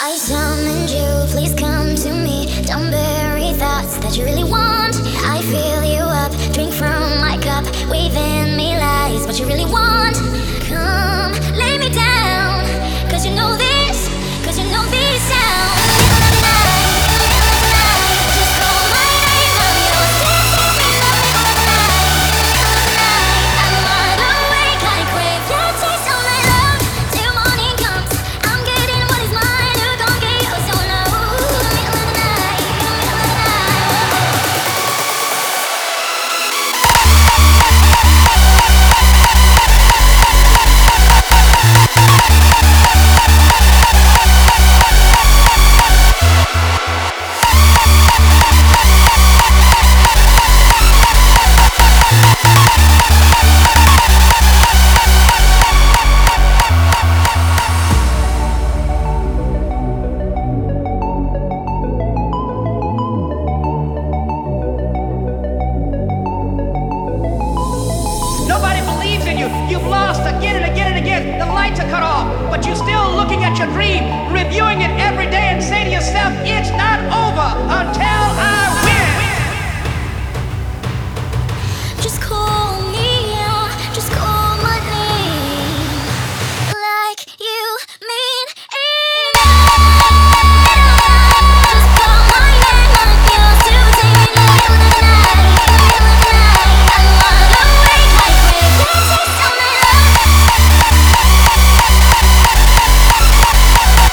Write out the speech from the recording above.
I summoned you, please come to me. Don't bury thoughts that you really want. I fill you up, drink from my cup. Waving me lies, what you really want. Come, lay me down, cause you know this, cause you know this sound. You've lost again and again and again. The lights are cut off, but you're still looking at your dream, reviewing it every day and saying to yourself, it's not over until I win. Just call me out, just call my name, like you mean it. Just call my name like you do, take me like in the night. I'm wide awake, I crave your taste of my love.